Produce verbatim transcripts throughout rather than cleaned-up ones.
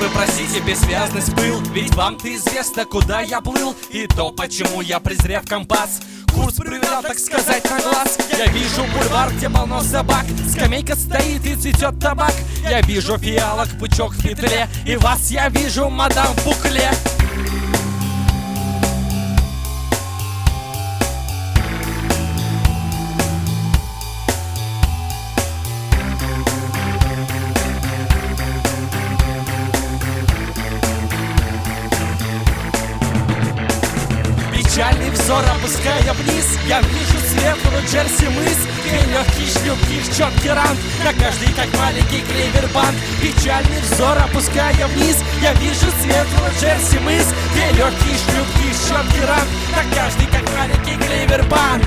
вы простите бессвязность был, ведь вам-то известно, куда я плыл, и то, почему я, презрев компас, курс проверял, так сказать, на глаз. Я вижу бульвар, где полно собак, скамейка стоит и цветет табак. Я вижу фиалок, пучок в петле, и вас я вижу, мадам, в букле. Печальный взор опуская вниз, я вижу светлого Джерси мыс, две легкие шлюпки, четкий ранг, на каждый как маленький клевербанд. Печальный взор опуская вниз, я вижу светлого Джерси мыс, две легкие шлюпки, четкий ранг, на каждый как маленький клевербанд.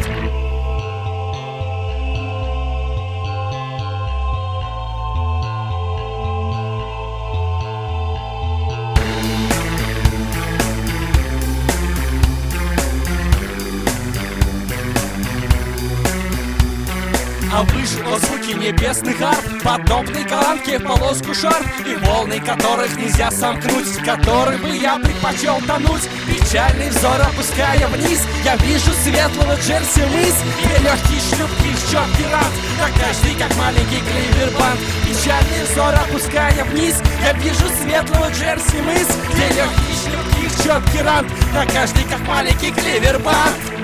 А выше о звуки небесных арф, подобной голландке в полоску шарф, и волны которых нельзя сомкнуть, в которых бы я предпочел тонуть. Печальный взор опуская вниз, я вижу светлого Джерси мыс, две легкие шлюпки, четкий ранг, на каждый как маленький клевербанд. Печальный взор опуская вниз, я вижу светлого Джерси мыс, две легкие шлюпки, четкий ранг, на каждый как маленький клевербанд.